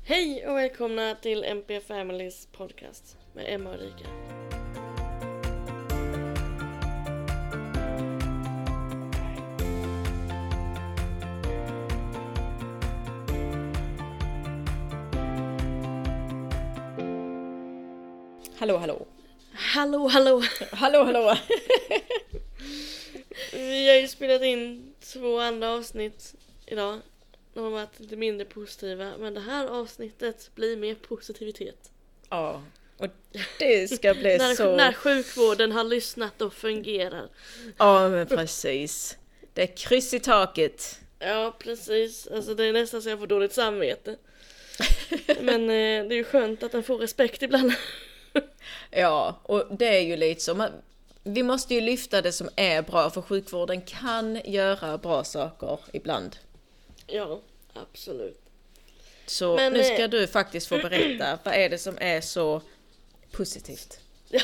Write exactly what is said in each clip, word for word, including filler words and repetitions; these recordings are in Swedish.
Hej och välkomna till M P Families podcast med Emma och Rika. Hallå, hallå. Hallå, hallå. Hallå, hallå. Vi har ju spelat in två andra avsnitt idag. De har varit lite mindre positiva, men det här avsnittet blir mer positivitet. Ja, och det ska bli när, så... När sjukvården har lyssnat och fungerar. Ja, men precis. Det är kryss i taket. Ja, precis. Alltså det är nästan så jag får dåligt samvete. Men eh, det är ju skönt att den får respekt ibland. Ja, och det är ju lite så. Man, vi måste ju lyfta det som är bra, för sjukvården kan göra bra saker ibland. Ja, absolut. Så Men, nu ska eh, du faktiskt få berätta, vad är det som är så positivt? Ja,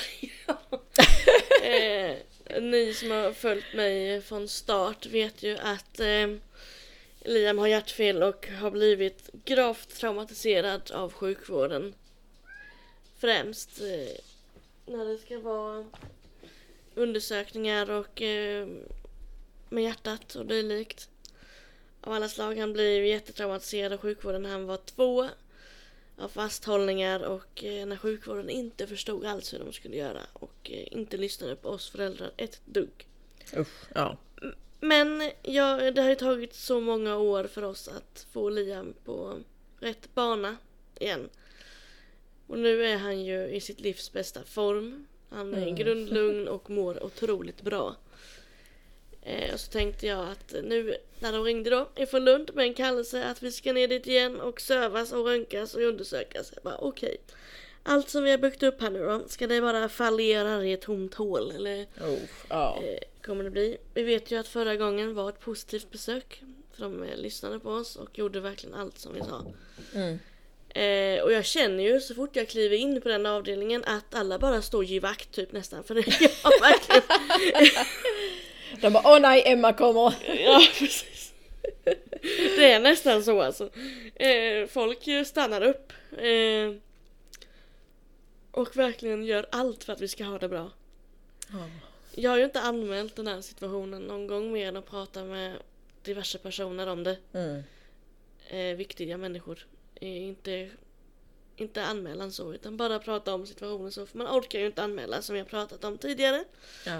eh, ni som har följt mig från start vet ju att eh, Liam har hjärtfel och har blivit gravt traumatiserad av sjukvården. Främst eh, när det ska vara undersökningar och eh, med hjärtat och dylikt. Av alla slag. Han blev jättetraumatiserad av sjukvården när han var två. Av fasthållningar och eh, när sjukvården inte förstod alls hur de skulle göra. Och eh, inte lyssnade på oss föräldrar ett dugg. Usch, ja. Men ja, det har ju tagit så många år för oss att få Liam på rätt bana igen. Och nu är han ju i sitt livs bästa form. Han är Mm. grundlugn och mår otroligt bra. Eh, och så tänkte jag att nu när de ringde då ifrån Lund med en kallelse att vi ska ner dit igen och sövas och röntgas och undersökas. Jag bara okej. Okay. Allt som vi har byggt upp här nu då, ska det bara fallera i ett tomt hål? Eller Oh, ja. eh, kommer det bli? Vi vet ju att förra gången var ett positivt besök. För de eh, lyssnade på oss och gjorde verkligen allt som vi sa. Mm. Eh, och jag känner ju så fort jag kliver in på den avdelningen att alla bara står i vakt typ nästan. För det är verkligen... De bara, åh nej, Emma kommer. Ja, precis. Det är nästan så alltså. Eh, folk stannar upp. Eh, och verkligen gör allt för att vi ska ha det bra. Oh. Jag har ju inte anmält den här situationen någon gång mer än att prata med diverse personer om det. Mm. Eh, viktiga människor. Eh, inte, inte anmälan så, utan bara prata om situationen så. För man orkar ju inte anmäla som vi har pratat om tidigare. Ja.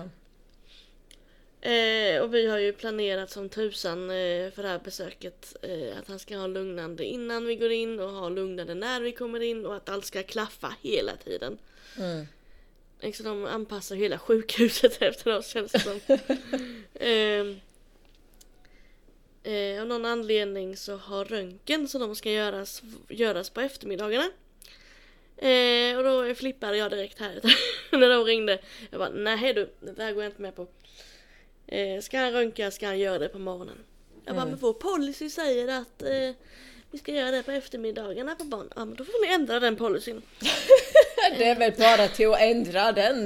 Eh, och vi har ju planerat som tusan eh, för det här besöket eh, att han ska ha lugnande innan vi går in och ha lugnande när vi kommer in och att allt ska klaffa hela tiden. Mm. Liksom de anpassar hela sjukhuset efter oss, känns det som. eh, eh, av någon anledning så har röntgen som de ska göras, göras på eftermiddagarna. Eh, och då flippade jag direkt här när de ringde. Jag bara, nej du, det där går jag inte med på. Eh, ska han röntga ska han göra det på morgonen. Jag bara, Mm. men vår policy säger att eh, vi ska göra det på eftermiddagarna på barn. Ja, men då får ni ändra den policyn. Det är väl bara till att ändra den.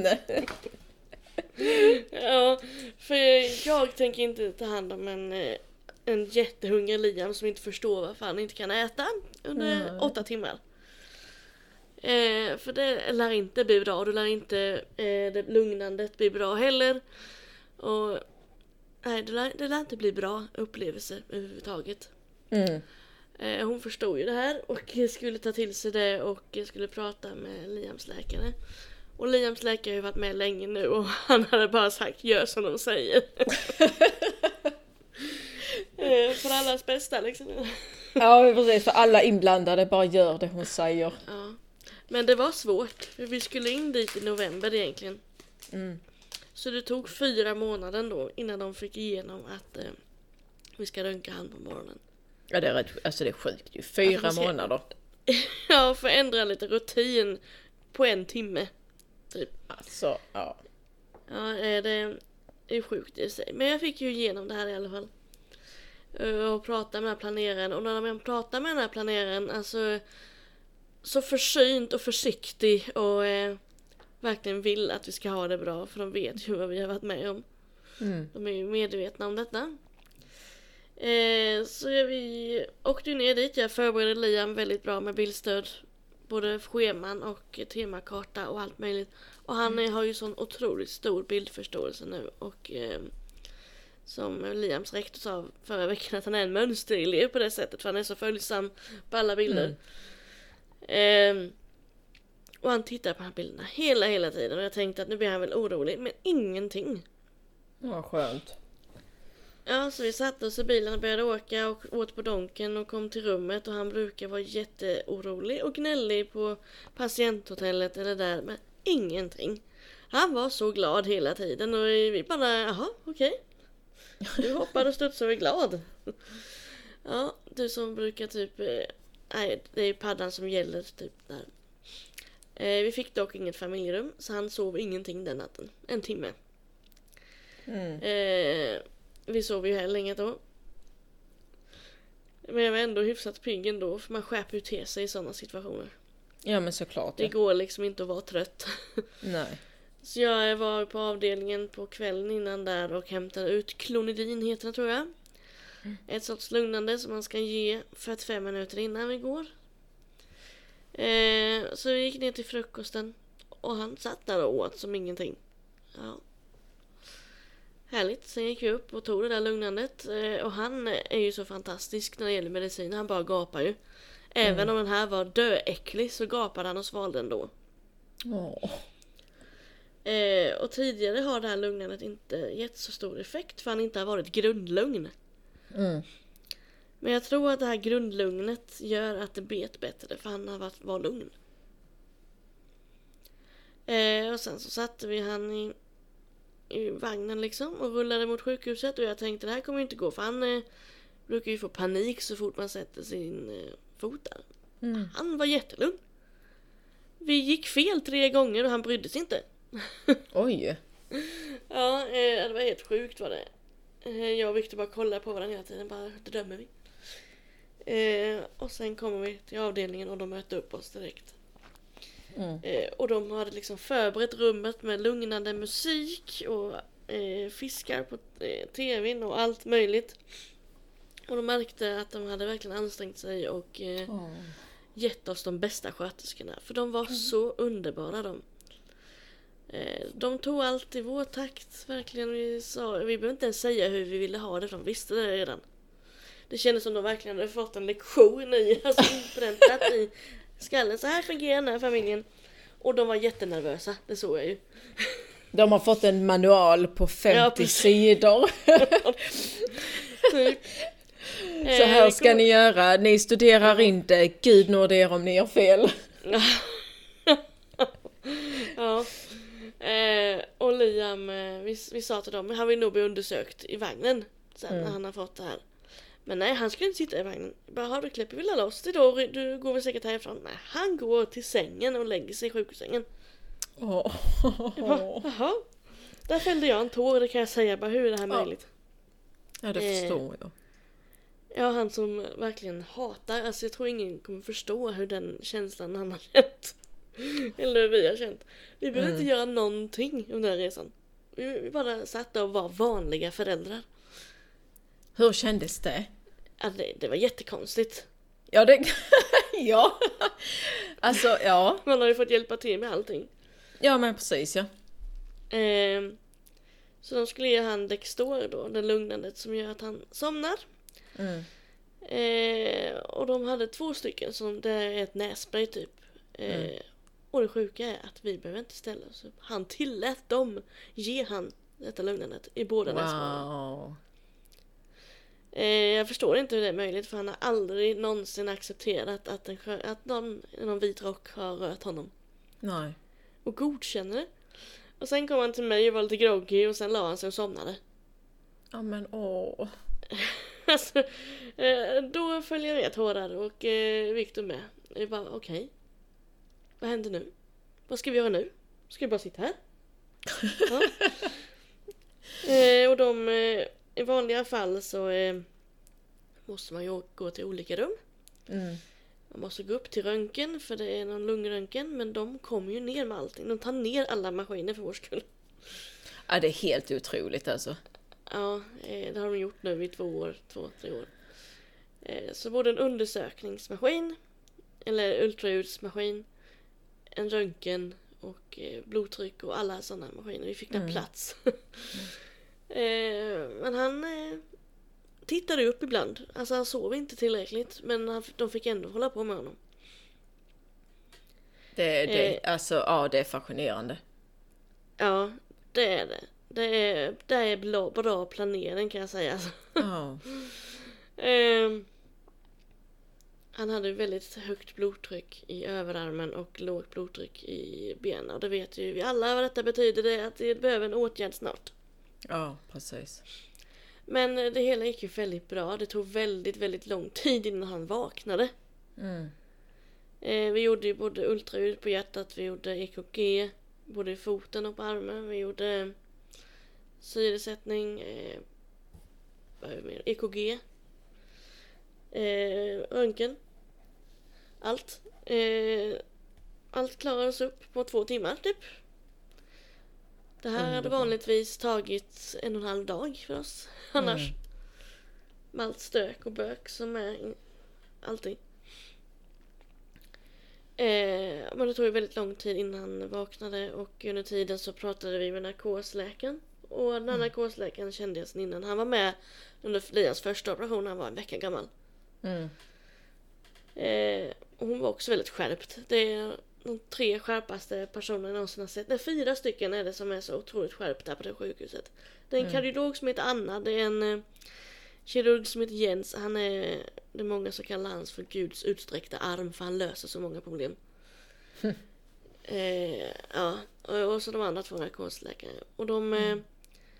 Ja, för jag tänker inte ta hand om en, eh, en jättehungrig Liam som inte förstår varför han inte kan äta under Mm. åtta timmar. Eh, för det lär inte bli bra. Det lär inte eh, det lugnandet bli bra heller. Och nej, det lär, det lär inte bli bra upplevelse överhuvudtaget. Mm. Eh, hon förstod ju det här och skulle ta till sig det och skulle prata med Liams läkare. Och Liams läkare har ju varit med länge nu och han hade bara sagt gör som de säger. eh, för allas bästa liksom. Ja, precis. För alla inblandade bara gör det hon säger. Ja. Men det var svårt. För vi skulle in dit i november egentligen. Mm. Så det tog fyra månader då innan de fick igenom att eh, vi ska röntga han på morgonen. Ja, det är rätt, alltså det är sjukt ju. Fyra Alltså, ska- månader. Ja, för att ändra lite rutin på en timme. Typ. Alltså, ja. Ja, eh, det är sjukt i sig. Men jag fick ju igenom det här i alla fall. Eh, Och prata med planeraren. Och när man pratar med den här planeraren, alltså så försynt och försiktig och eh, verkligen vill att vi ska ha det bra. För de vet ju vad vi har varit med om. Mm. De är ju medvetna om detta. Eh, så vi åkte ner dit. Jag förberedde Liam väldigt bra med bildstöd. Både scheman och temakarta och allt möjligt. Och han mm. har ju sån otroligt stor bildförståelse nu. Och eh, som Liams rektor sa förra veckan, att han är en mönsterelev på det sättet. För han är så följsam på alla bilder. Mm. Eh, och han tittar på de här bilderna hela, hela tiden. Och jag tänkte att nu blir han väl orolig. Men ingenting. Ja, skönt. Ja, så vi satte oss i bilen och började åka och åt på Donken och kom till rummet. Och han brukar vara jätteorolig och gnällig på patienthotellet eller där. Men ingenting. Han var så glad hela tiden och vi bara, jaha, okej. Du hoppade och studsade och är glad. Ja, du som brukar typ, nej, det är paddan som gäller typ där. Eh, vi fick dock inget familjerum, så han sov ingenting den natten. En timme. Mm. Eh, vi sov ju heller länge då. Men jag var ändå hyfsat pigg ändå, för man skärper ju till sig i sådana situationer. Ja, men såklart. Det ja. går liksom inte att vara trött. Nej. Så jag var på avdelningen på kvällen innan där och hämtade ut klonidin, heter det tror jag. Mm. Ett sorts lugnande som man ska ge fyrtiofem minuter innan vi går. Eh, så vi gick ner till frukosten och han satt där och åt som ingenting. Ja. Härligt. Sen gick vi upp och tog det där lugnandet. Eh, och han är ju så fantastisk när det gäller medicin. Han bara gapar ju. Även mm. om den här var döäcklig så gapade han och svalde ändå. Åh. Eh, och tidigare har det här lugnandet inte gett så stor effekt för han inte har varit grundlugn. Mm. Men jag tror att det här grundlugnet gör att det bet bättre för han har varit var lugn. Eh, och sen så satte vi han i, i vagnen liksom och rullade mot sjukhuset och jag tänkte det här kommer inte gå för han eh, brukar ju få panik så fort man sätter sin eh, fot där. Mm. Han var jättelugn. Vi gick fel tre gånger och han brydde sig inte. Oj. Ja, eh, det var helt sjukt var det. Eh, jag och Victor bara kollade på varandra hela tiden, bara det dömer vi. Eh, och sen kommer vi till avdelningen och de mötte upp oss direkt. Mm. Eh, och de hade liksom förberett rummet med lugnande musik och eh, fiskar på eh, tvn och allt möjligt. Och de märkte att de hade verkligen ansträngt sig och eh, oh. gett oss de bästa sköterskorna. För de var mm. så underbara de. Eh, de tog allt i vår takt, verkligen. Vi, sa, vi behöver inte ens säga hur vi ville ha det, för de visste det redan. Det kändes som de verkligen hade fått en lektion i, alltså inpräntat i skallen. Så här fungerar den här familjen. Och de var jättenervösa, det såg jag ju. De har fått en manual på femtio ja, sidor. Typ. Så här ska ni göra, ni studerar inte, Gud nåd er om ni gör fel. Ja. Eh, och Liam, eh, vi, vi sa till dem, han vill nog bli undersökt i vagnen sen mm. när han har fått det här. Men nej, han skulle inte sitta i vagnen. Bara, har du Kleppe vill ha loss idag? Du går väl säkert härifrån? Nej, han går till sängen och lägger sig i sjukhussängen. Oh. Jag bara, jaha. Där fällde jag en tår, det kan jag säga. Bara, hur är det här oh. möjligt? Ja, det eh, förstår jag. Ja, han som verkligen hatar. Alltså jag tror ingen kommer förstå hur den känslan han har känt. Eller hur vi har känt. Vi behöver mm. inte göra någonting under den här resan. Vi, vi bara satt där och var vanliga föräldrar. Hur kändes det? Ja, det, det var jättekonstigt. Ja, det... ja. Alltså, ja. Man har ju fått hjälpa till med allting. Ja, men precis, ja. Eh, så de skulle ge han Dextor då, det lugnandet som gör att han somnar. Mm. Eh, och de hade två stycken som det är ett nässpray typ. Eh, mm. Och det sjuka är att vi behöver inte ställa oss upp. Han tillät dem ge han detta lugnandet i båda wow. nässpray. Eh, jag förstår inte hur det är möjligt för han har aldrig någonsin accepterat att, en, att någon i någon vit rock har rört honom. Nej. Och godkänner det. Och sen kom han till mig och var lite groggy och sen la han sig och somnade. Ja men åh. Alltså, eh, då följer jag med hårdare och eh, Victor med. Jag bara okej. Okay. Vad händer nu? Vad ska vi göra nu? Ska vi bara sitta här? Ja. eh, och de... Eh, I vanliga fall så eh, måste man ju gå till olika rum. Mm. Man måste gå upp till röntgen för det är någon lungröntgen. Men de kommer ju ner med allting. De tar ner alla maskiner för vår skull. Ja, det är helt otroligt alltså. Ja, eh, det har de gjort nu i två år, två, tre år. Eh, så både en undersökningsmaskin, eller ultraljudsmaskin, en röntgen och eh, blodtryck och alla sådana maskiner. Vi fick mm. där plats. eh, men han eh, tittade upp ibland. Alltså han sov inte tillräckligt, men han, de fick ändå hålla på med honom. Det, det, eh, alltså, ja, det är fascinerande. Ja, det är det. Det är, det är bra, bra planering kan jag säga. Alltså. Oh. eh, han hade väldigt högt blodtryck i överarmen och lågt blodtryck i benen. Och det vet ju vi alla vad detta betyder. Det att det behöver en åtgärd snart. Ja, precis. Men det hela gick ju väldigt bra. Det tog väldigt, väldigt lång tid innan han vaknade. Mm. Eh, vi gjorde ju både ultraljud på hjärtat, vi gjorde E K G både i foten och på armen. Vi gjorde syresättning, eh, vad är det mer? E K G, eh, röntgen, allt. Eh, allt klarades upp på två timmar typ. Det här hade vanligtvis tagit en och en halv dag för oss annars. Mm. Med allt stök och bök som är allting. Eh, men det tog ju väldigt lång tid innan han vaknade och under tiden så pratade vi med narkosläkaren. Och den här mm. narkosläkaren kände jag sedan innan. Han var med under Lians första operation, han var en vecka gammal. Mm. Eh, och hon var också väldigt skärpt. Det är de tre skärpaste personerna jag någonsin har sett. Det är fyra stycken är det som är så otroligt skärpta på det sjukhuset. Det är en mm. kardiolog som heter Anna, det är en eh, kirurg som heter Jens. Han är, det är många som kallar hans för Guds utsträckta arm för han löser så många problem. Mm. Eh, ja, och, och så de andra två narkosläkare. Och de eh, mm.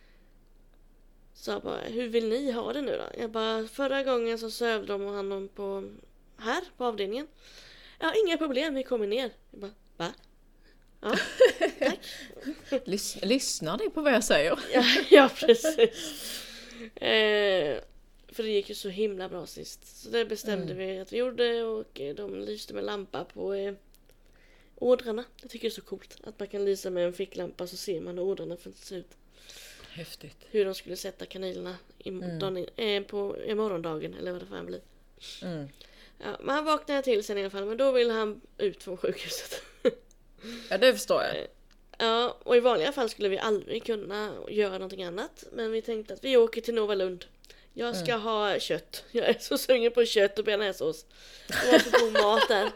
sa bara, hur vill ni ha det nu då? Jag bara, förra gången så sövde de honom på här på avdelningen. Ja, inga problem, vi kommer ner. Jag bara, va? Ja, tack. Lys- lyssnar ni på vad jag säger? ja, ja, precis. Eh, för det gick ju så himla bra sist. Så det bestämde mm. vi att vi gjorde och de lyste med lampa på eh, ådrarna. Jag tycker det är så coolt att man kan lysa med en ficklampa så ser man hur ådrarna ser ut. Häftigt. Hur de skulle sätta kanilerna i, mm. dagen, eh, på i morgondagen eller vad det fan blir. Mm. Ja, men han vaknade till sen i alla fall, men då ville han ut från sjukhuset. Ja, det förstår jag. Ja, och i vanliga fall skulle vi aldrig kunna göra någonting annat. Men vi tänkte att vi åker till Nova Lund. Jag ska mm. ha kött. Jag är så sugen på kött och bearnaisesås. Det var så god mat där.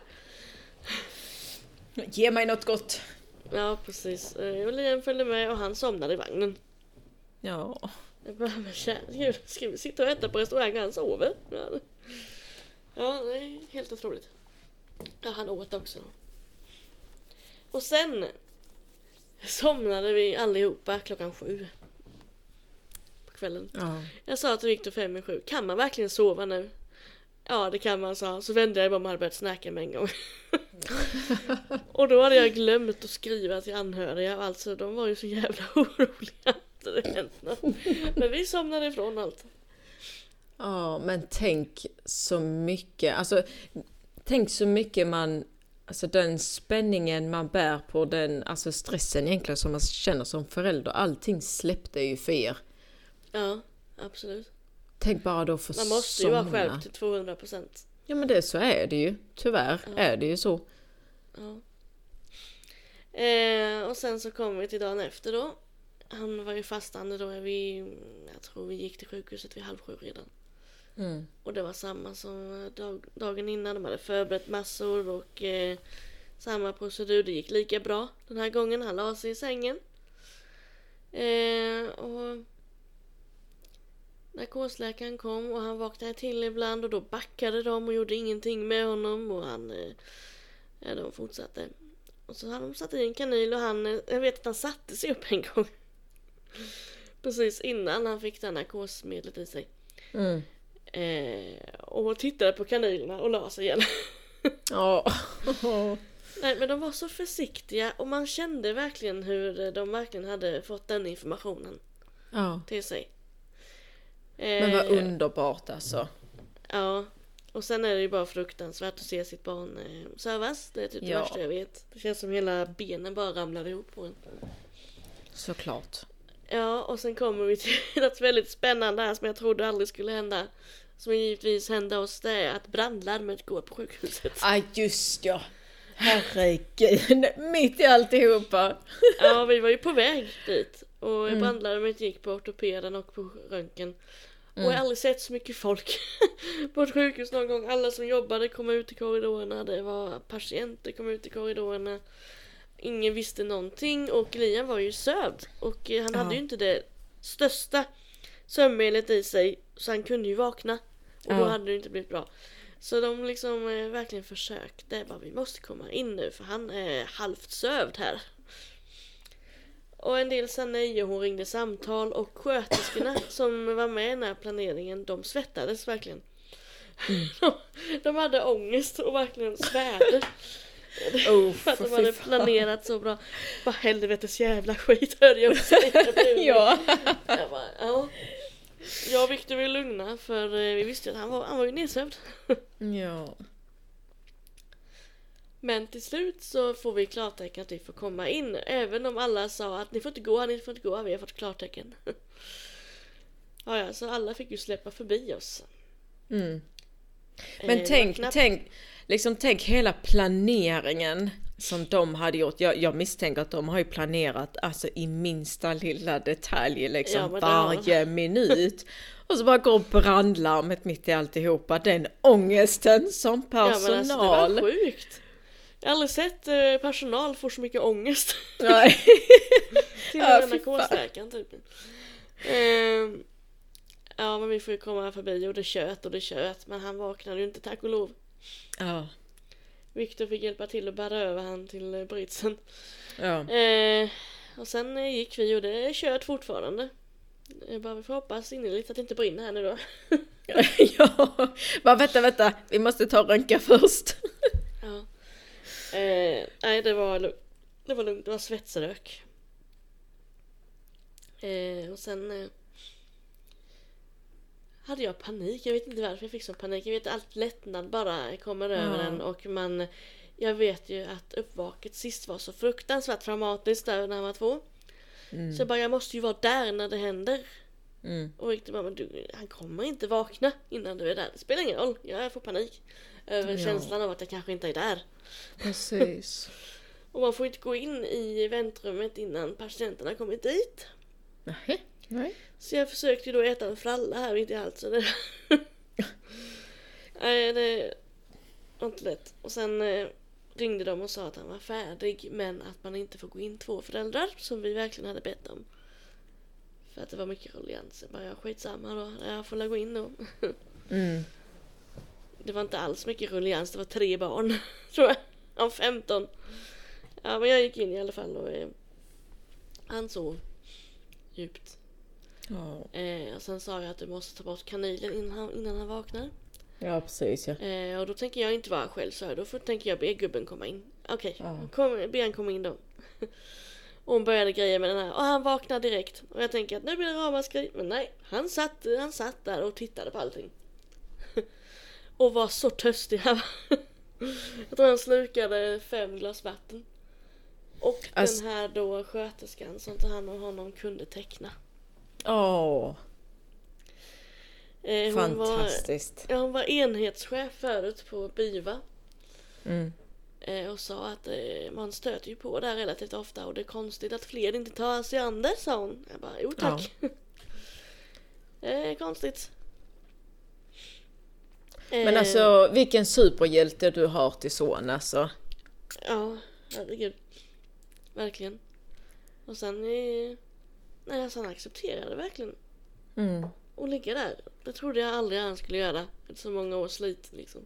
Ge mig något gott. Ja, precis. Och Liam följde med och han somnade i vagnen. Ja. Jag bara, men kär, ska vi sitta och äta på restaurang och han sover? Ja, ja, det är helt otroligt. Ja, han åt också. Och sen somnade vi allihopa klockan sju på kvällen. Ja. Jag sa till Victor fem i sju, kan man verkligen sova nu? Ja, det kan man, sa. Så vände jag bara om man hade börjat snacka med en gång. Och då hade jag glömt att skriva till anhöriga. Alltså, de var ju så jävla oroliga att det hänt något. Men vi somnade ifrån allt. Ja, men tänk så mycket. Alltså, tänk så mycket man... Alltså den spänningen man bär på, den alltså stressen egentligen som man känner som förälder. Allting släppte ju för er. Ja, absolut. Tänk bara då för man måste somna. Ju vara skärpt till tvåhundra procent. Ja, men det så är det ju. Tyvärr ja. Är det ju så. Ja. Eh, och sen så kom vi till dagen efter då. Han var ju fastande då. Vi, jag tror vi gick till sjukhuset vid halv sju redan. Mm. Och det var samma som dag, dagen innan. De hade förberett massor och eh, samma procedur. Det gick lika bra den här gången. Han la sig i sängen. Eh, och narkosläkaren kom och han vaknade till ibland och då backade de och gjorde ingenting med honom och han eh, ja, de fortsatte. Och så hade de satt i en kanyl och han, eh, jag vet att han satte sig upp en gång. Precis innan han fick det narkosmedlet i sig. Mm. Eh, och tittade på kanylerna och la sig igen. Ja. Nej, men de var så försiktiga och man kände verkligen hur de verkligen hade fått den informationen ja. Till sig. Men vad underbart alltså. Ja, och sen är det ju bara fruktansvärt att se sitt barn eh, sövas. Det är typ ja. Det värsta jag vet. Det känns som hela benen bara ramlade ihop på en. Såklart. Ja, och sen kommer vi till något väldigt spännande här som jag trodde aldrig skulle hända. Som givetvis hände oss, det är att brandlarmet går på sjukhuset. Ja, ah, just ja. Herregud, mitt i alltihopa. Ja, vi var ju på väg dit. Och Mm. brandlarmet gick på ortopeden och på röntgen. Och jag har Mm. aldrig sett så mycket folk på ett sjukhus någon gång. Alla som jobbade kom ut i korridorerna. Det var patienter kom ut i korridorerna. Ingen visste någonting. Och Liam var ju sövd. Och eh, han Ja. hade ju inte det största sömnmedlet i sig. Så han kunde ju vakna. Och då Ja. hade det inte blivit bra. Så de liksom eh, verkligen försökte. Bara, vi måste komma in nu för han är halvt sövd här. Och en del sa nej och hon ringde samtal. Och sköterskorna som var med i den här planeringen, de svettades verkligen. Mm. De, de hade ångest och verkligen svärde. Oh, För att de för hade fy fan. planerat så bra. Vad helvetes jävla skit hörde jag säga. Ja. Jag bara, ja. Jag och Victor var lugna för eh, vi visste att han var, han var ju nedsövd. Ja. Men till slut så får vi klartecken att vi får komma in. Även om alla sa att ni får inte gå, ni får inte gå, vi har fått klartecken. Ja, ja, så alla fick ju släppa förbi oss. Mm. Eh, Men det tänk, var knappt- tänk, liksom tänk hela planeringen som de hade gjort. Jag, jag misstänker att de har ju planerat alltså i minsta lilla detalj liksom Ja, men det har de. varje minut. Och så bara går brandlarmet mitt i alltihopa. Den ångesten som Ja, men personal. alltså, det var sjukt. Jag har aldrig sett eh, personal få så mycket ångest. Nej. Till Ja, den fy narkosläkaren typ. Ehm, ja, men vi får ju komma förbi och det tjöt och det tjöt. Men han vaknade ju inte, tack och lov. Ja. Victor fick hjälpa till att bära över han till eh, britsen. Ja. Ehm, och sen eh, gick vi och det tjöt fortfarande. Eh, bara vi får hoppas innerligt att det inte brinner här nu då. Ja. Bara vänta, vänta. Vi måste ta röntga först. Ja. Eh, nej, det var, lu- det var lugnt. Det var svetsrök. Eh, och sen eh, hade jag panik. Jag vet inte varför jag fick sån panik. Jag vet att allt lättnad bara kommer över Ja. en. Och man, jag vet ju att uppvaket sist var så fruktansvärt traumatiskt där när han var två. Mm. Så jag bara, jag måste ju vara där när det händer. Mm. Och Victor bara, men du, han kommer inte vakna innan du är där. Det spelar ingen roll. Jag får panik. Över Ja. känslan av att jag kanske inte är där. Precis. Och man får inte gå in i väntrummet innan patienterna kommit dit. Nej. Nej. Så jag försökte ju då äta en fralla här mitt i allt. Så det... Nej, det var inte lätt. Och sen eh, ringde de och sa att han var färdig. Men att man inte får gå in två föräldrar. Som vi verkligen hade bett om. För att det var mycket rullians. Jag bara, ja, skitsamma då. Jag får la gå in då. Mm. Det var inte alls mycket rullians. Det var tre barn. Tror jag. Av femton. Ja, men jag gick in i alla fall. Och eh, han sov djupt. Ja. Eh, och sen sa jag att du måste ta bort kanylen innan han, innan han vaknar. Ja, precis ja. Eh, och då tänker jag inte vara själv, så här. Då får, tänker jag be gubben komma in. Okej, Ja. kom, be han komma in då. Och hon började greja med den här. Och han vaknade direkt. Och jag tänker att nu blir det ramaskri. Men nej, han satt, han satt där och tittade på allting. Och var så törstig här. Jag tror han slukade fem glas vatten. Och Alltså- den här då sköterskan som tar hand om honom kunde teckna. Åh, Eh, hon var, fantastiskt. ja, hon var enhetschef förut på BIVA. Mm. Eh, och sa att eh, man stöter ju på där relativt ofta. Och det är konstigt att fler inte tar sig an det, sa hon. Jag bara, jo tack. Det är konstigt. Men Eh, alltså, vilken superhjälte du har till son alltså. Ja, herregud. Verkligen. Och sen... Eh, nej, alltså han accepterade verkligen. Mm. Och ligga där. Det trodde jag aldrig han skulle göra. Efter så många års slit liksom.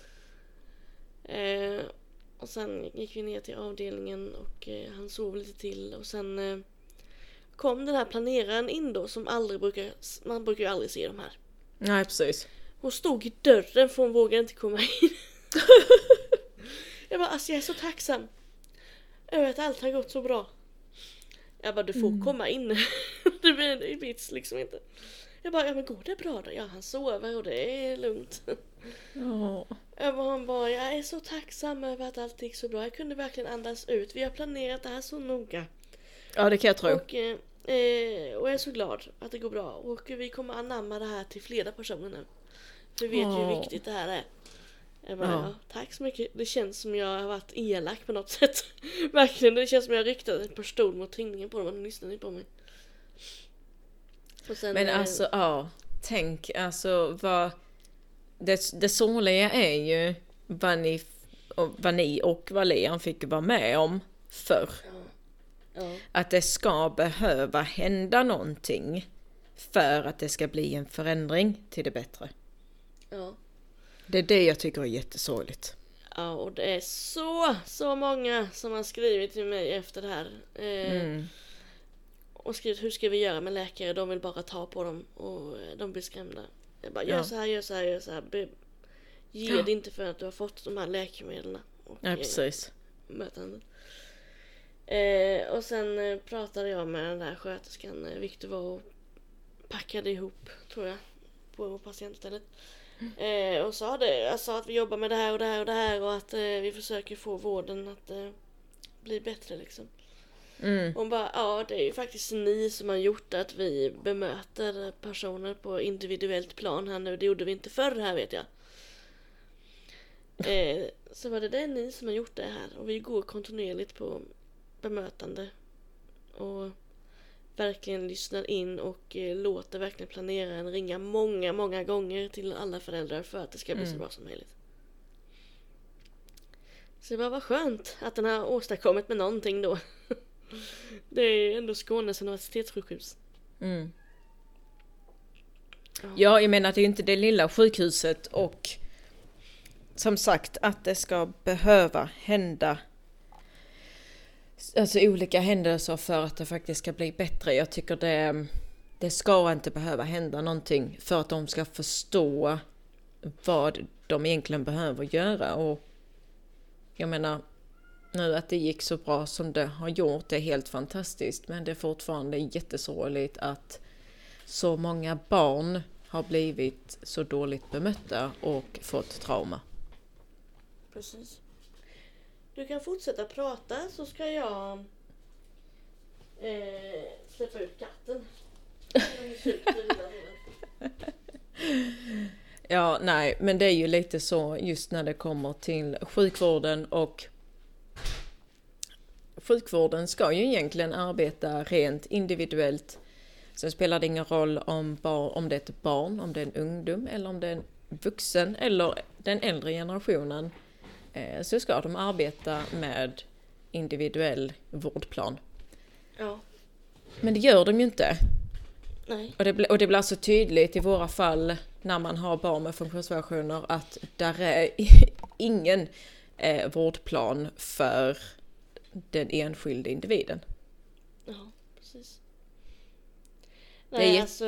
Eh, och sen gick vi ner till avdelningen och eh, han sov lite till. Och sen eh, kom den här planeraren in då som aldrig brukar... Man brukar ju aldrig se de här. Nej, precis. Hon stod i dörren för hon vågade inte komma in. Jag bara, alltså jag är så tacksam. Över att allt har gått så bra. Jag bara, du får komma in. Det blir det är vits liksom inte. Jag bara, ja men går det bra då? Ja, han sover och det är lugnt. Ja. Jag bara, han bara, jag är så tacksam över att allt gick så bra. Jag kunde verkligen andas ut. Vi har planerat det här så noga. Ja, det kan jag tro. Och eh, Eh, och jag är så glad att det går bra. Och vi kommer anamma det här till flera personer nu. För vi vet ju hur Åh. viktigt det här är. Jag bara, Ja. ja, tack så mycket. Det känns som jag har varit elak på något sätt. Verkligen, det känns som jag har riktat ett par stol mot tinningen på dem och de lyssnar inte på mig. Och sen, Men eh, alltså, ja. Tänk, alltså vad... Det, det sorgliga är ju vad ni, och vad ni och vad Liam fick vara med om förr. ja, Att det ska behöva hända någonting för att det ska bli en förändring till det bättre. ja. Det är det jag tycker är jättesorgligt. Ja, och det är så, så många som har skrivit till mig efter det här. Eh, Mm. Och skrivit, hur ska vi göra med läkare? De vill bara ta på dem och eh, de blir skrämda. Jag bara, gör Ja. så här, gör så här, gör så här. Be- ge Ja. det inte för att du har fått de här läkemedlen. Och, Ja, precis. Eh, mötande. Eh, och sen eh, pratade jag med den där sköterskan. Eh, Victor var och packade ihop, tror jag, på patientstället. Eh, och sa det, jag sa att vi jobbar med det här och det här och det här och att eh, vi försöker få vården att eh, bli bättre liksom. Mm. Hon bara, ja det är ju faktiskt ni som har gjort att vi bemöter personer på individuellt plan här nu. Det gjorde vi inte förr här vet jag. Eh, så var det, det är ni som har gjort det här och vi går kontinuerligt på bemötande och verkligen lyssnar in och eh, låter verkligen planeraren ringa många, många gånger till alla föräldrar för att det ska bli Mm. så bra som möjligt. Så det bara var skönt att den har åstadkommit med någonting då. Det är ändå Skånes universitetssjukhus. Mm. Ja, jag menar att det är inte det lilla sjukhuset och som sagt att det ska behöva hända alltså olika händelser för att det faktiskt ska bli bättre. Jag tycker det, det ska inte behöva hända någonting för att de ska förstå vad de egentligen behöver göra. Och jag menar, nu att det gick så bra som det har gjort är helt fantastiskt, men det är fortfarande jättesorgligt att så många barn har blivit så dåligt bemötta och fått trauma. Precis. Du kan fortsätta prata så ska jag eh, släppa ut katten. Ja, nej, men det är ju lite så just när det kommer till sjukvården och sjukvården ska ju egentligen arbeta rent individuellt. Sen spelar det ingen roll om, bar, om det är ett barn, om det är en ungdom eller om det är en vuxen eller den äldre generationen. Eh, så ska de arbeta med individuell vårdplan. Ja, Men det gör de ju inte. nej. Och det, blir- och det blir alltså tydligt i våra fall när man har barn med funktionsvariationer att där är ingen eh, vårdplan för den enskilde individen. Ja, precis. Det är jätte... alltså,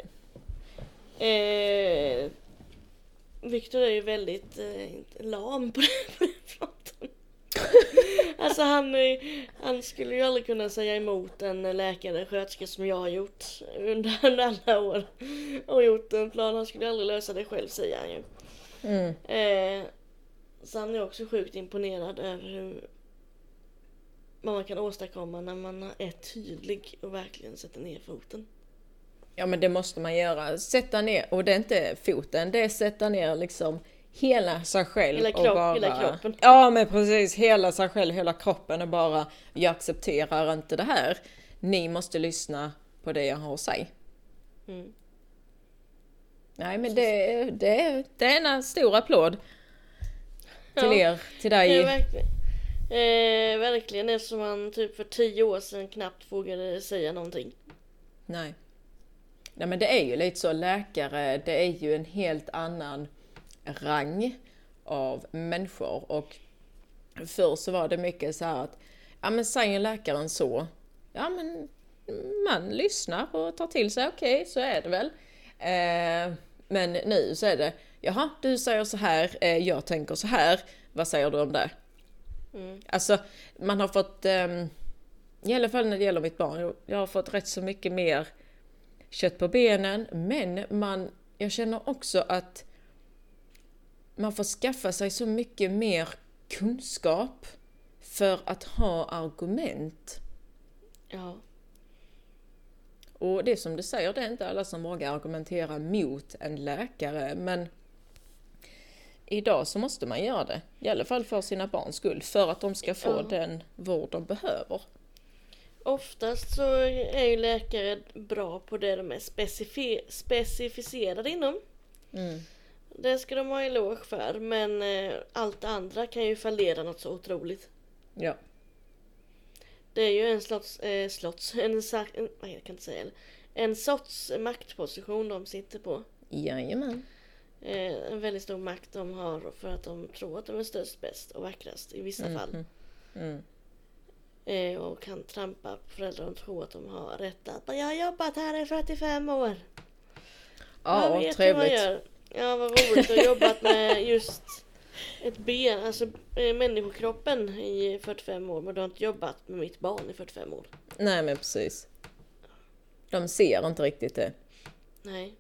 eh, Victor är ju väldigt eh, lam på den, på den fronten. Alltså han, är- han skulle ju aldrig kunna säga emot en läkare, sköterska som jag har gjort under, under alla år. Och gjort en plan, han skulle aldrig lösa det själv säger han ju. Mm. Eh, så han är också sjukt imponerad över hur vad man kan åstadkomma när man är tydlig och verkligen sätter ner foten. Ja, men det måste man göra. Sätta ner, och det är inte foten, det är sätta ner liksom hela sig själv. Hela och kropp- bara... hela kroppen. Ja, men precis. Hela sig själv, hela kroppen och bara, jag accepterar inte det här. Ni måste lyssna på det jag har att säga. Mm. Nej, men det, det, det är en stor applåd till Ja, er, till Det är dig. verkligen, eh, verkligen eftersom man typ för tio år sedan knappt vågade säga någonting. Nej. Nej, men det är ju lite så, läkare, det är ju en helt annan rang av människor. Och förr så var det mycket så här att, ja men säger läkaren så, ja men man lyssnar och tar till sig, okej okay, så är det väl. Eh, men nu så är det, jaha du säger så här, eh, jag tänker så här, vad säger du om det? Mm. Alltså man har fått, eh, i alla fall när det gäller mitt barn, jag har fått rätt så mycket mer kött på benen, men man, jag känner också att man får skaffa sig så mycket mer kunskap för att ha argument. Ja. Och det som du säger, det är inte alla som vågar argumentera mot en läkare, men idag så måste man göra det. I alla fall för sina barns skull, för att de ska få Ja. den vård de behöver. Oftast så är ju läkare bra på det de är specifi- specificerade inom. Mm. Det ska de ha eloge för, men eh, allt andra kan ju fallera något så otroligt. Ja. Det är ju en slotts, eh, slotts en, sa- en, nej, jag kan inte säga det. En sorts maktposition de sitter på. Jajamän. Eh, en väldigt stor makt de har för att de tror att de är störst, bäst och vackrast i vissa fall. Mhm. Mm. Eh, och kan trampa på föräldrar de tror att de har rätt att jag har jobbat här i fyrtiofem år. Ja, Jag vet hur man trevligt. gör. Ja, vad roligt att ha jobbat med just ett ben, alltså eh, människokroppen i fyrtiofem år, men du har inte jobbat med mitt barn i fyrtiofem år. Nej, men precis. De ser inte riktigt det. Nej.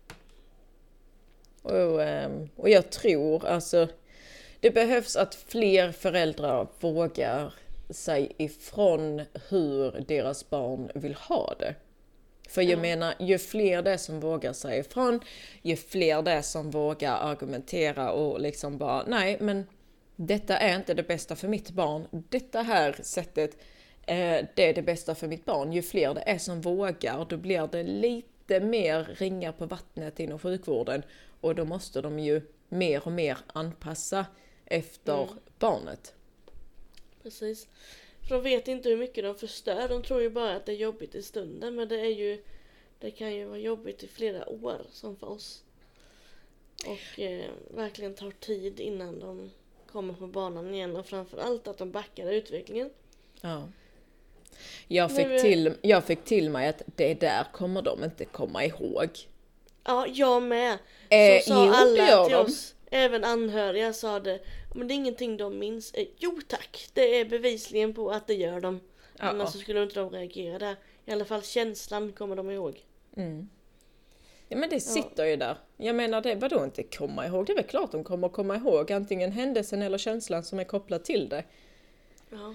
Och, ehm, och jag tror alltså det behövs att fler föräldrar vågar sig ifrån hur deras barn vill ha det. För jag Ja. menar, ju fler det är som vågar säga ifrån, ju fler det är som vågar argumentera och liksom bara, nej men detta är inte det bästa för mitt barn. Detta här sättet, eh, det är det bästa för mitt barn. Ju fler det är som vågar, då blir det lite mer ringar på vattnet inom sjukvården. Och då måste de ju mer och mer anpassa efter Mm. barnet. Precis. För de vet inte hur mycket de förstör. De tror ju bara att det är jobbigt i stunden. Men det är ju, det kan ju vara jobbigt i flera år som för oss. Och eh, verkligen tar tid innan de kommer på banan igen. Och framförallt att de backar utvecklingen. Ja. Jag fick, Men- till, jag fick till mig att det där kommer de inte komma ihåg. Ja, jag med. Eh, Så sa jo, det alla gör till de. oss. Även anhöriga sa det. Men det är ingenting de minns. Eh, jo tack. Det är bevisligen på att det gör de. Ja. Annars så skulle inte de reagera där. I alla fall känslan kommer de ihåg. Mm. Ja, men det sitter ju där. Jag menar, det vadå inte komma ihåg? Det är väl klart de kommer komma ihåg antingen händelsen eller känslan som är kopplad till det. Ja.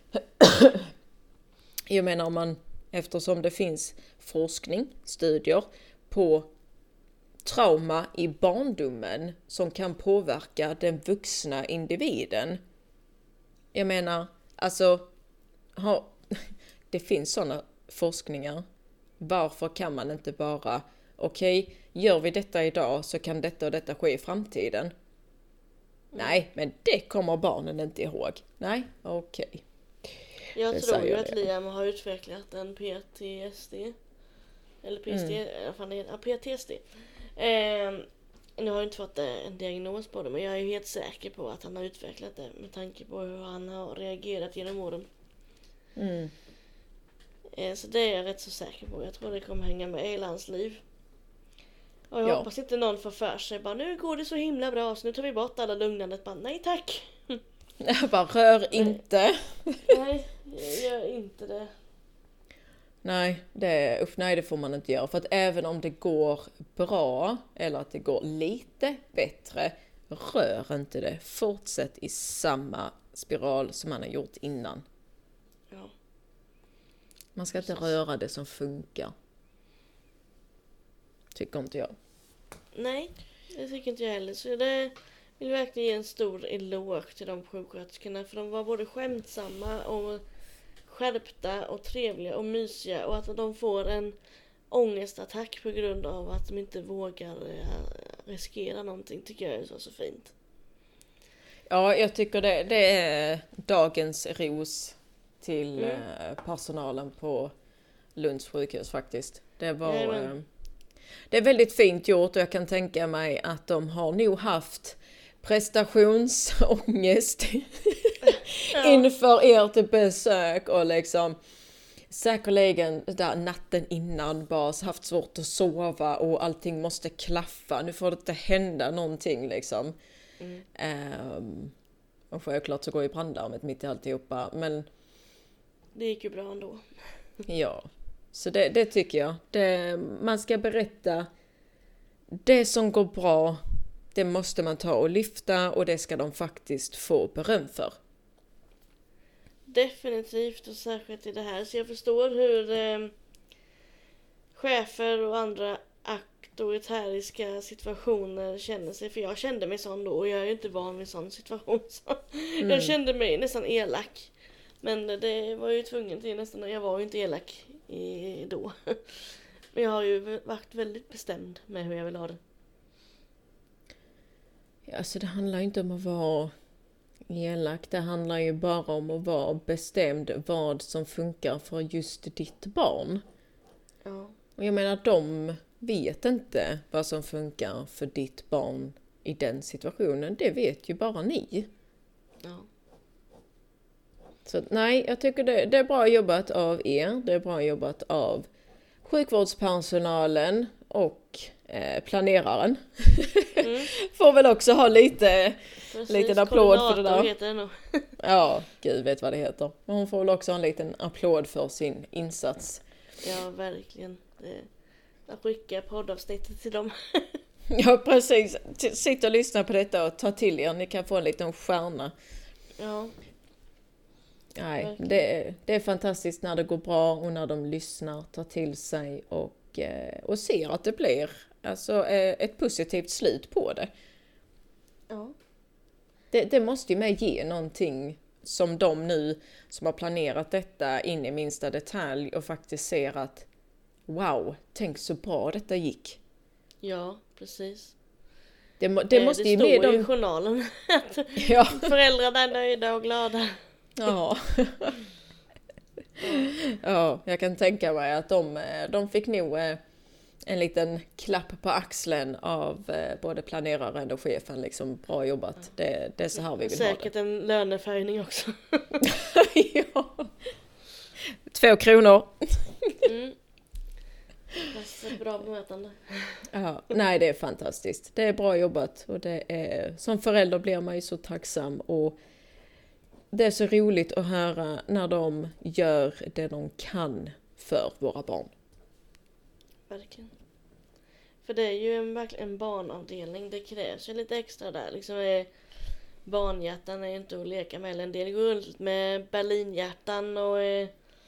Jag menar, om man, eftersom det finns forskning, studier på trauma i barndomen som kan påverka den vuxna individen. Jag menar, alltså, ha, det finns sådana forskningar. Varför kan man inte bara, okej, okay, gör vi detta idag så kan detta och detta ske i framtiden? Mm. Nej, men det kommer barnen inte ihåg. Nej, okej. Okay. Jag Det tror ju säger att det. Liam har utvecklat en P T S D. Eller P S D, Mm. vad fan det heter? Ja, P T S D. Eh, nu har jag inte fått eh, en diagnos på det, men jag är ju helt säker på att han har utvecklat det med tanke på hur han har reagerat genom åren. Mm. Eh, så det är jag rätt så säker på. Jag tror det kommer hänga med hela hans liv. Och jag Ja. hoppas inte någon får för sig bara, nu går det så himla bra så nu tar vi bort alla lugnandet. Bara, nej tack! Jag bara, rör inte. Nej, jag gör inte det. Nej det, uff, nej, det får man inte göra. För att även om det går bra eller att det går lite bättre, rör inte det. Fortsätt i samma spiral som man har gjort innan. Ja. Man ska inte Precis. röra det som funkar. Tycker inte jag. Nej, det tycker inte jag heller. Så det vill verkligen ge en stor eloge till de sjuksköterskorna. För de var både skämtsamma och skärpta och trevliga och mysiga. Och att de får en ångestattack på grund av att de inte vågar eh, riskera någonting tycker jag är så, så fint. Ja, jag tycker det, det är dagens ros till Mm. eh, personalen på Lunds sjukhus faktiskt. Det var... Jajamän. Eh, det är väldigt fint gjort och jag kan tänka mig att de har nog haft prestationsångest Ja. inför ert besök och liksom säkerligen där natten innan bara haft svårt att sova och allting måste klaffa. Nu får det inte hända någonting liksom. Mm. Um, och självklart så går ju brandlarmet mitt i alltihopa. Men Det gick ju bra ändå. ja, så det, det tycker jag. Det, man ska berätta det som går bra. Det måste man ta och lyfta och det ska de faktiskt få beröm för. Definitivt och särskilt i det här. Så jag förstår hur eh, chefer och andra auktoritäriska situationer känner sig, för jag kände mig sån då och jag är ju inte van vid sån situation, så Mm. jag kände mig nästan elak, men det var ju tvungen till nästan, jag var ju inte elak i, då, men jag har ju varit väldigt bestämd med hur jag vill ha det. Alltså det handlar ju inte om att vara elak, det handlar ju bara om att vara bestämd vad som funkar för just ditt barn. Ja. Och jag menar, de vet inte vad som funkar för ditt barn i den situationen. Det vet ju bara ni. Ja. Så nej, jag tycker det, det är bra jobbat av er. Det är bra jobbat av sjukvårdspersonalen och eh, planeraren. Mm. Får väl också ha lite, Precis, liten applåd för det koordinator där. heter det nog. Ja, gud vet vad det heter. Men hon får väl också ha en liten applåd för sin insats. Ja, verkligen. Det, jag skickar poddavsnittet till dem. Ja, precis. Sitt och lyssna på detta och ta till er. Ni kan få en liten stjärna. Ja. Nej, det är, det är fantastiskt när det går bra och när de lyssnar, tar till sig och, och ser att det blir alltså, ett positivt slut på det. Ja. det. Det måste ju med ge någonting som de nu som har planerat detta in i minsta detalj och faktiskt ser att wow, tänk så bra detta gick. Ja, precis. Det, det Eh, måste det ju står med ju dem. i journalen att Ja. föräldrarna är nöjda och glada. Ja. Ja, jag kan tänka mig att de, de fick nog en liten klapp på axeln av både planeraren och chefen. Liksom, bra jobbat. Det, det är så här vi vill Säkert ha en löneförhöjning också. det. Ja. Två kronor. Mm. Ett bra bemötande. Ja, nej, det är fantastiskt. Det är bra jobbat och det är, som förälder blir man ju så tacksam och det är så roligt att höra när de gör det de kan för våra barn. Verkligen. För det är ju en, verkligen en barnavdelning. Det krävs ju lite extra där. Liksom är, barnhjärtan är ju inte att leka med. Eller en del går runt med berlinhjärtan och eh,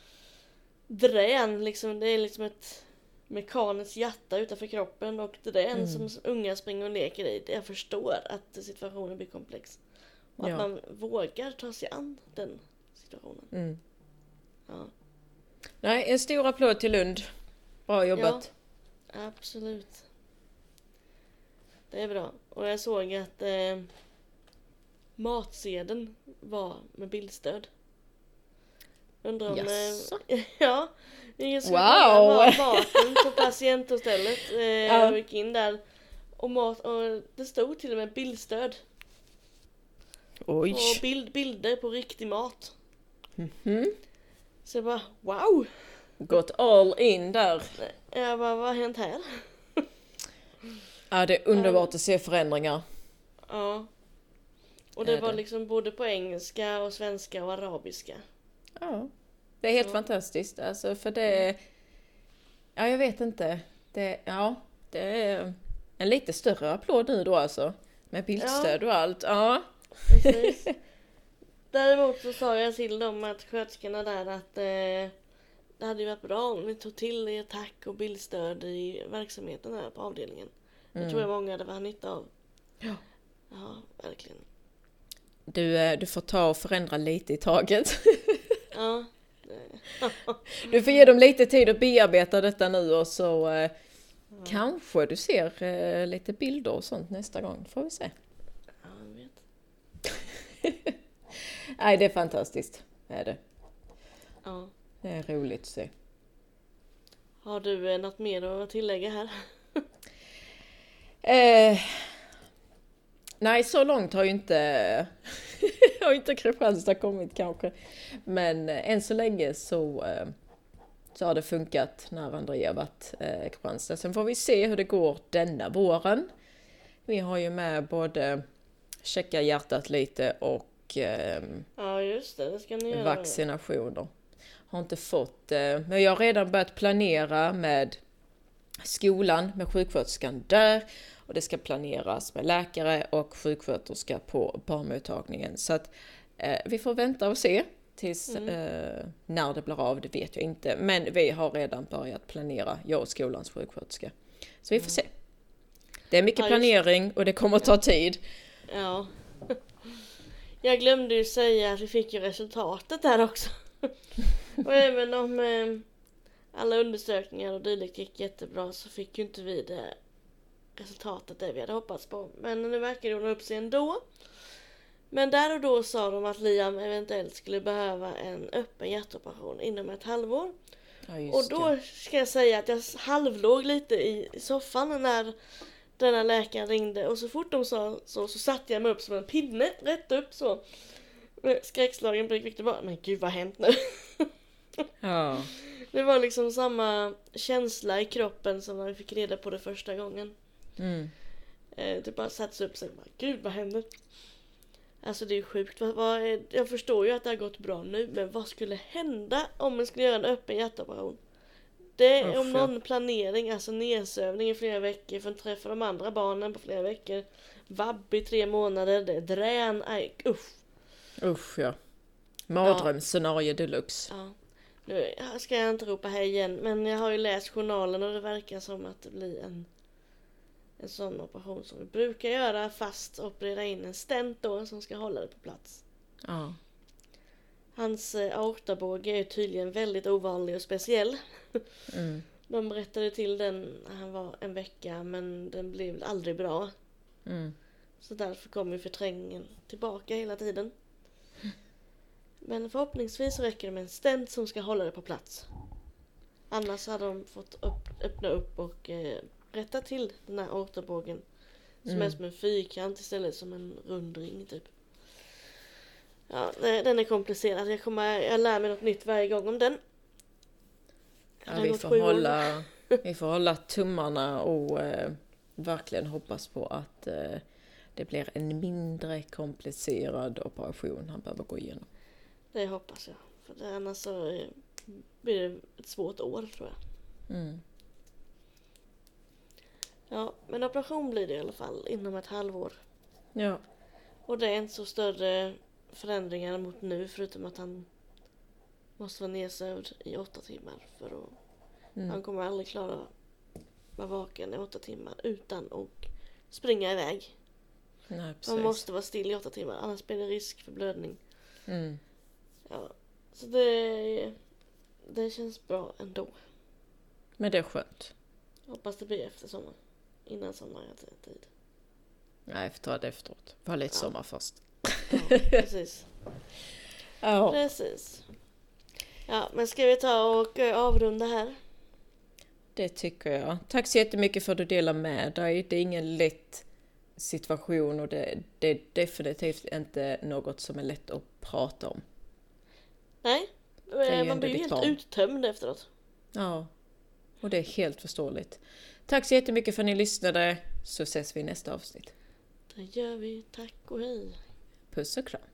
drän. Liksom, det är liksom ett mekaniskt hjärta utanför kroppen. Och drän Mm. som unga springer och leker i. Jag förstår att situationen blir komplex. Och Ja. att man vågar ta sig an den situationen. Mm. Ja, Nej, en stor applåd till Lund. Bra jobbat. absolut. Det är bra. Och jag såg att eh, matsedeln var med bildstöd. Undrar om... Jaså? Eh, ja. Jag skulle Wow! kolla maten på patienthotellet. Eh, Ja. Jag gick in där. Och, mat, och det stod till och med bildstöd. Oj. Och bild, bilder på riktig mat. Mhm. Så jag bara, wow! Gått all in där. Jag bara, vad har hänt här? Ja, det är underbart att se förändringar. Ja. Och det Är var det? liksom både på engelska och svenska och arabiska. Ja. Det är helt Så. fantastiskt. Alltså, för det är... Ja, jag vet inte. Det, ja, det är en lite större applåd nu då alltså. Med bildstöd och allt. Ja. Precis. Däremot så sa jag till dem att sköterskorna där att eh, det hade ju varit bra om vi tog till er tack och bildstöd i verksamheten här på avdelningen. Det Mm. tror jag många hade varit nytta av. Ja. Ja, verkligen. Du, eh, du får ta och förändra lite i taget. Ja. Du får ge dem lite tid att bearbeta detta nu och så eh, kanske du ser eh, lite bilder och sånt nästa gång. Får vi se. Ja, jag vet. Nej, det är fantastiskt. Det är det. Ja. Det är roligt att se. Har du eh, något mer att tillägga här? Eh, nej, så långt har ju inte har inte Kristianstad kommit kanske. Men eh, än så länge så, eh, så har det funkat när Andrea varit eh, Kristianstad. Sen får vi se hur det går denna våren. Vi har ju med både checka hjärtat lite och eh, Ja, just det. Det ska ni göra. vaccinationer. Har inte fått, eh, men jag har redan börjat planera med skolan, med sjuksköterskan där. Och det ska planeras med läkare och sjuksköterska på barnmottagningen. Så att eh, vi får vänta och se tills Mm. eh, när det blir av, det vet jag inte. Men vi har redan börjat planera, jag och skolans sjuksköterska. Så vi får se. Det är mycket Ja, just- planering och det kommer att ta tid. Ja. Jag glömde ju säga att vi fick ju resultatet där också. Och även om eh, alla undersökningar och dylikt gick jättebra så fick ju inte vi det resultatet det vi hade hoppats på. Men nu verkar det ordna upp sig ändå. Men där och då sa de att Liam eventuellt skulle behöva en öppen hjärtoperation inom ett halvår. Ja, just Och då det. ska jag säga att jag halvlåg lite i soffan när denna läkaren ringde. Och så fort de sa så, så satte jag mig upp som en pinne, rätt upp så. Med skräckslagen blick fick det bara, men gud vad har hänt nu? Ja. Det var liksom samma känsla i kroppen som när vi fick reda på det första gången. Mm. Eh, det bara sattes upp så bara, gud vad händer? Alltså det är ju sjukt. Vad, vad är, jag förstår ju att det har gått bra nu, men vad skulle hända om man skulle göra en öppen hjärtoperation? Det är Usch, om ja. någon planering, alltså nedsövning i flera veckor för att träffa de andra barnen på flera veckor. Vabb i tre månader, det är drän, aj, usch. Usch ja. Mardrömsscenario deluxe. Ja. Nu ska jag inte ropa här igen, men jag har ju läst journalen och det verkar som att det blir en en sån operation som vi brukar göra, fast operera in en stent då som ska hålla det på plats. Ja. Hans eh, aortabåge är tydligen väldigt ovanlig och speciell. Mm. De rättade till den när han var en vecka, men den blev aldrig bra. Mm. Så därför kommer förträngningen tillbaka hela tiden. Men förhoppningsvis räcker det med en stent som ska hålla det på plats. Annars hade de fått upp, öppna upp och eh, rätta till den här aortabågen. Som Mm. är som en fyrkant istället som en rund ring typ. Ja, det- den är komplicerad. Jag, kommer, jag lär mig något nytt varje gång om den. Det Ja, har vi, gått får sju år nu. hålla, vi får hålla tummarna och eh, verkligen hoppas på att eh, det blir en mindre komplicerad operation han behöver gå igenom. Det hoppas jag. För det, annars så eh, blir det ett svårt år tror jag. Mm. Ja, men operation blir det i alla fall inom ett halvår. Ja. Och det är inte så större förändringar mot nu förutom att han måste vara nedsövd i åtta timmar. För att Mm. han kommer aldrig klara att vara vaken i åtta timmar utan att springa iväg. Nej, precis. Man måste vara still i åtta timmar annars blir det risk för blödning. Mm. Ja, så det, det känns bra ändå. Men det är skönt. Hoppas det blir efter sommaren. Innan sommaren har tid. Nej, jag får ta det efteråt. Var lite Ja. sommar först. Ja, precis. Ja. Precis. Ja, men ska vi ta och eh, avrunda här? Det tycker jag. Tack så jättemycket för att du delar med dig. Det är ingen lätt situation och det, det är definitivt inte något som är lätt att prata om. Nej, är ju man ändå blir ju ditt helt barn. uttömd efteråt. Ja, och det är helt förståeligt. Tack så jättemycket för att ni lyssnade, så ses vi i nästa avsnitt. Det gör vi. Tack och hej. Puss och kram.